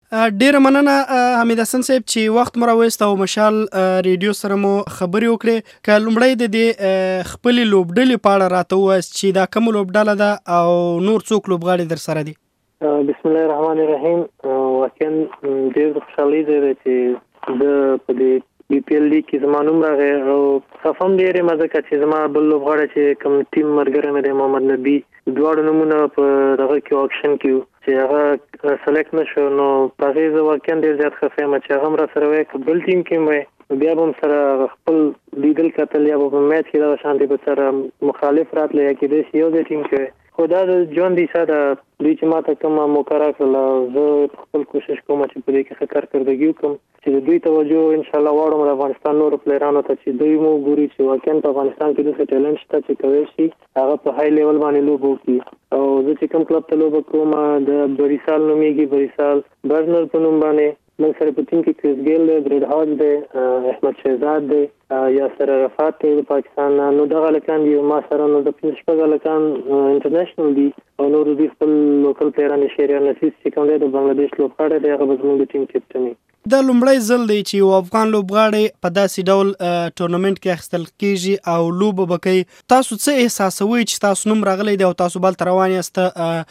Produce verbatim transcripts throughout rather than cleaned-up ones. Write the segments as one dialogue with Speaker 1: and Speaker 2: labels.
Speaker 1: ډیره مننه حمید حسن صاحب چې وخت مو راوست او مشال ریډیو سره مو خبرې وکړې. که لومړی د دې خپلې لوبډلې په اړه راته ووایاست چې دا کومه لوبډله ده او نور څوک لوبغاړي در سره دي؟
Speaker 2: بسم الله الرحمن الرحیم. واقعا ډېر د خوشحالۍ ځای دی چې زه په دې بي پي ایل لیګ کې زما نوم راغی او خفه هم ډېر یم ځکه چې زما بل لوبغاړی چې کوم ټیم ملګری مې دی محمد نبي دواړو نومونه په دغه کې اکشن کې وو چې هغه سلیکټ نه شو، نو په هغې زه واقعا ډېر زیات خفه یم چې هغه هم راسره وی که بل ټیم کې وی بیا به هم سره خپل لیدل کتل یا به په میچ کې دغه شانتې به سره مخالف راتله یا کېدای شي یو ځای ټیم کې وی. خو دا د ژوند کیسه ده، دوی چې ما ته کومه موقع راکړله زه خپل کوشش کوم چې په دې کې ښه کارکردګي وکړم چې د دوی توجه انشاءالله واړم د افغانستان نورو پلیرانو ته چې دوی مو ګوري چې واقعا په افغانستان کې داسې ټیلنټ شته چې کولی شي هغه په های لیول باندې لوبه وکړي. او زه چې کوم کلب ته لوبه کوم د بریسال نومیږي، بریسال برنر په نوم باندې. من سره په ټیم کې کریس ګیل دی، بریډ هاج دی، احمد شهزاد دی، یاسر عرفات دی د پاکستان نه. نو دغه هلکان دي ما سره نو د پنځه شپږ هلکان انټرنیشنل دي او نور دوی خپل لوکل پلیران شهریار نفیس چې کوم دی د بنګلادیش لوبغاړی دی، هغه به زموږ د ټیم کپټن وي.
Speaker 1: دا لومړی ځل دی چې یو افغان لوبغاړی په داسې ډول ټورنمنټ کې اخیستل کېږي او لوبه به کوي. تاسو څه احساسوئ چې تاسو نوم راغلی دی او تاسو بل ته روان یاست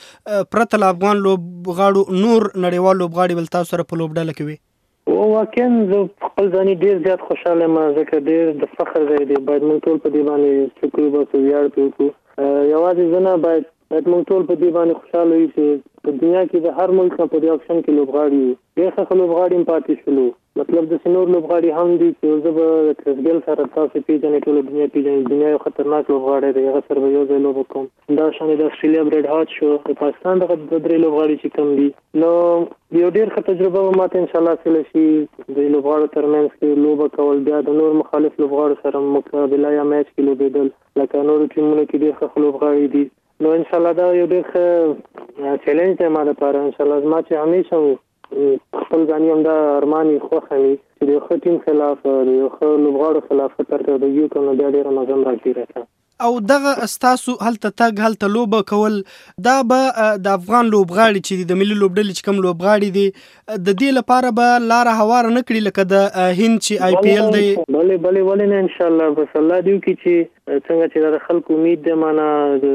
Speaker 1: پرته له افغان لوبغاړو نور نړیوال لوبغاړي بل تاسو سره په لوبډله کې وي؟
Speaker 2: واقعا زه خپل ځاني ډېر زیات خوشحاله یم ځکه ډېر د فخر ځای دی. باید موږ ټول په دې باندې شکر وباسو، ویاړ پرې وکړو. یوازې زه نه، باید باید موږ ټول په دې باندې خوشحاله یو چې په دنیا کې د هر ملک نه په دې اکشن کې لوبغاړي وي. ډېر ښه لوبغاړي هم پاتې شولو، مطلب داسې نور لوبغاړي هم دي چې زه به د کریس ګیل سره تاسو پیژنئ، ټوله دنیا پیژني. دنیا یو خطرناک لوبغاړی دی، هغه سره به یو ځای لوبه کوم. دا شان د اسټرالیا بریډ هاج شو، د پاکستان دغه دوه درې لوبغاړي چې کوم دي. نو یو ډېر ښه تجربه به ماته انشاءالله حاصله شي د لوبغاړو ترمنځ کې لوبه کول، بیا د نور مخالف لوبغاړو سره مقابله یا میچ کې لوبېدل لکه نورو ټیمونو کې ډېر ښه لوبغاړي دي. نو انشاءالله دا یو ډېر ښه چیلنج دی ما دپاره. انشاءالله زما چې همیشه خپل ځاني همدا ارمان یې خوښه وي چې د یو ښه ټیم خلاف د یو ښه لوبغاړو خلاف ښه کارکردګي وکړم، نو بیا ډېره مزه هم راکړي راته.
Speaker 1: او دغه ستاسو هلته تګ هلته لوبه کول دا به د افغان لوبغاړي چې د ملي لوبډلې چې کوم لوبغاړي دي د دې لپاره به لاره هواره نه کړي لکه د هند چې آی پی ایل دی؟
Speaker 2: بلې بلې ولې نه، انشاءالله بس الله دې وکړي چې څنګه چې د خلکو امید دی مانه د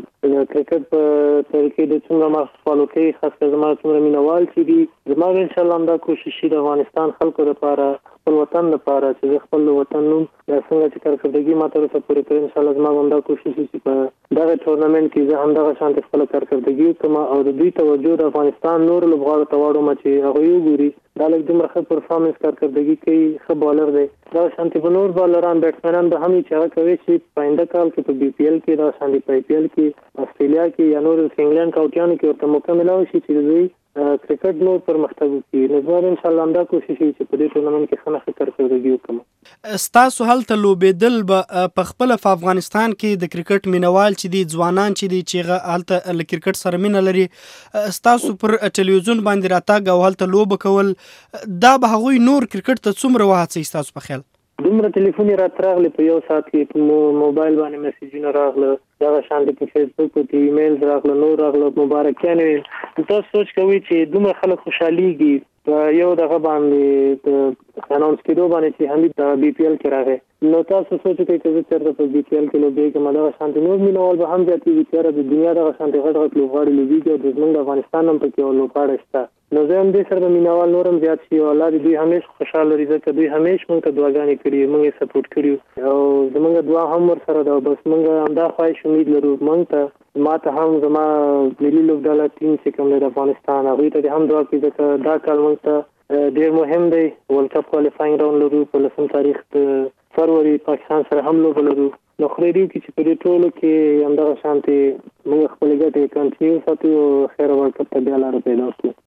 Speaker 2: کرکټ په طریقې د څومره ما فالو کوي، خاص کر زما څومره مینوال چې دي، زما به انشاءالله همدا کوشش شي د افغانستان خلکو لپاره، خپل وطن لپاره چې زه خپل وطن نوم دا څنګه چې کارکردګي ما تر اوسه پورې کړې، انشاءالله زما به همدا کوشش وي چې په دغه ټورنمنټ کې زه همدغه شانتې خپله کارکردګي وکړم او د دوی توجه د افغانستان نورو لوبغاړو ته واړوم چې هغوی وګوري دا لږ دومره ښه پرفارمنس کارکردګي کوي، ښه بالر دی. دغه شانتې به نور بالران بیټسمینان به هم وي چې هغه کوي چې په آینده کال کې په بي پي ایل کې دغه شانتې په آی پي ایل کې استرالیا کې یا نور انګلینډ کاونټیانو کې ورته موقع میلاو شي چې دوی کرکټ نور پرمختګ وکړي. نو زما انشاءالله همدا کوشش وي چې په دې ټورنمنټ کې ښه نه ښه کارکردګي وکړم.
Speaker 1: ستاسو هلته لوبېدل به په خپله په افغانستان کې د کرکټ مینوال چې دي، ځوانان چې دي چې هغه هلته له کرکټ سره مینه لري، ستاسو پر ټلویزیون باندې راتګ او هلته لوبه کول دا به هغوی نور کرکټ ته څومره وهڅوي ستاسو په خیال؟
Speaker 2: دومره ټلیفون یې راته راغلی په یو ساعت کې، په موبایل باندې میسیجونه راغله، دغه شانتې په فیسبوک په ایمیل راغله، نور راغله، مبارکیانې وې. تاسو سوچ کوئ چې دومره خلک خوشحالیږي په یو دغه باندې د اناونس کېدو باندې چې حمید د بي پي ایل کې راغی. نو تاسو سوچ کوئ که زه چېرته په بي پي ایل کې لوبېږم دغه شانتې نور مینوال به هم زیاتېږي چې یاره د دنیا دغه شانتې غټ غټ لوبغاړي لوبېږي او د زموږ د افغانستان هم پکې یو لوبغاړی شته. نو زه هم دې سره به مینوال نور هم زیات شي او الله دې دوی همیش خوشحاله لري ځکه دوی همیش موږ ته دعاګانې کړي، موږ یې سپورټ کړي او زموږ دعا هم ورسره ده. بس موږ همدا خواهش امید لرو موږ ته ما ته هم زما ملي لوبډله ټیم چې کوم دی د افغانستان هغوی ته دې هم دعا کړي ځکه دا کال موږ ته ډېر مهم دی. ورلډ کپ کوالیفاینګ راوند لرو په لسم تاریخ د فروری پاکستان سره هم لوبه لرو. نو خدای دې وکړي چې په دې ټولو کې همدغه شانتې موږ خپلې ګټې کنټینیو ساتو او خیر ورلډ کپ ته بیا لاره پیدا کړو.